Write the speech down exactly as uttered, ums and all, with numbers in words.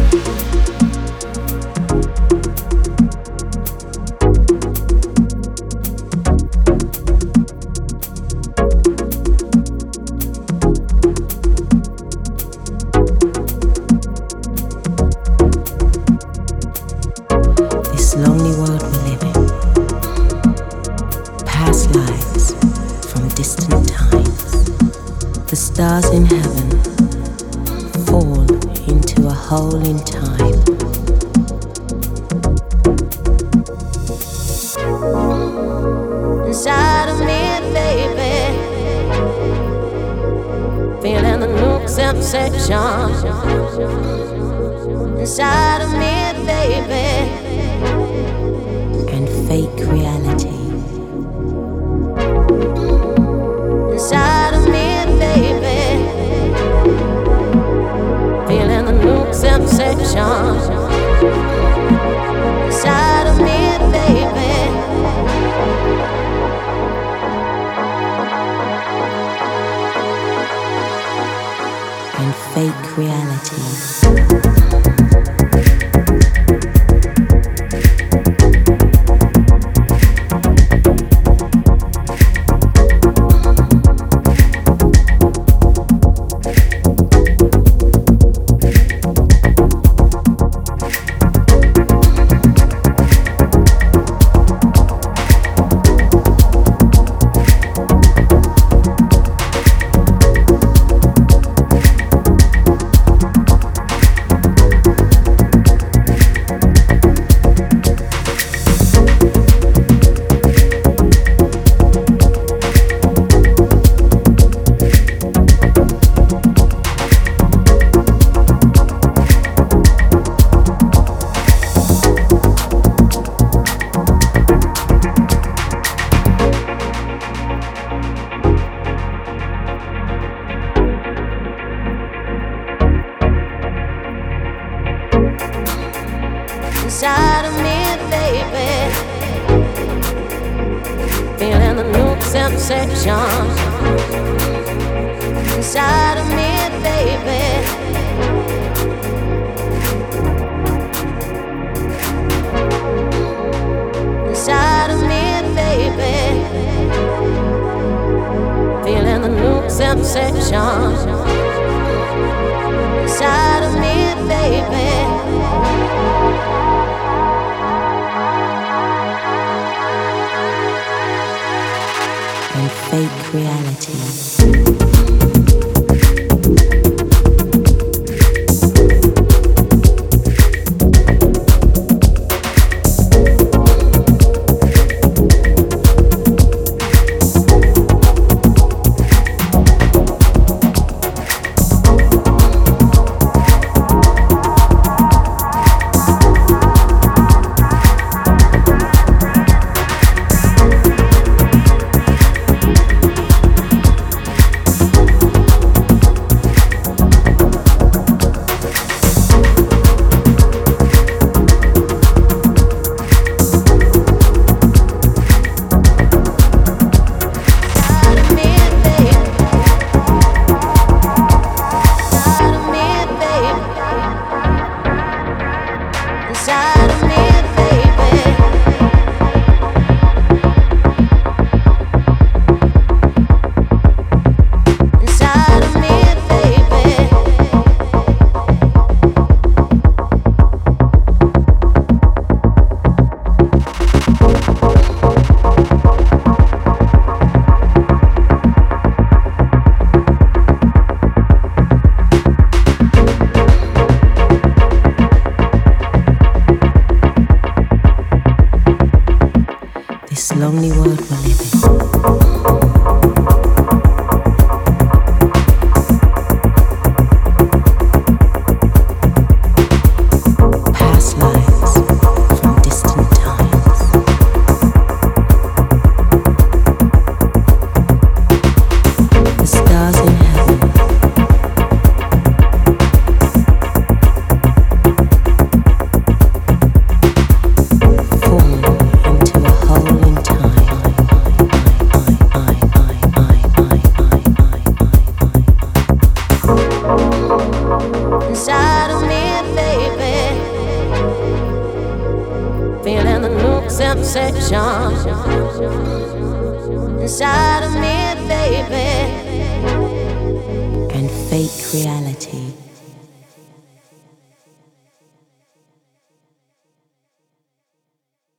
stars in heaven fall into a hole in time. Inside of me, baby, feeling the new sensation. Inside of me, baby, and fake reality. Inside of me, baby, feeling the new sensation. Inside of me, baby, and fake reality. Inside of me, baby, feeling the new sensation. Inside of me, baby, inside of me, baby, feeling the new sensation. Inside of me, baby, and fake reality. Inside of me, baby, inside of me, baby, this lonely world we're living. Past lives from distant times. The stars in heaven fall into a hole in time. Inside of me, baby, sensation inside of me, baby, and fake reality.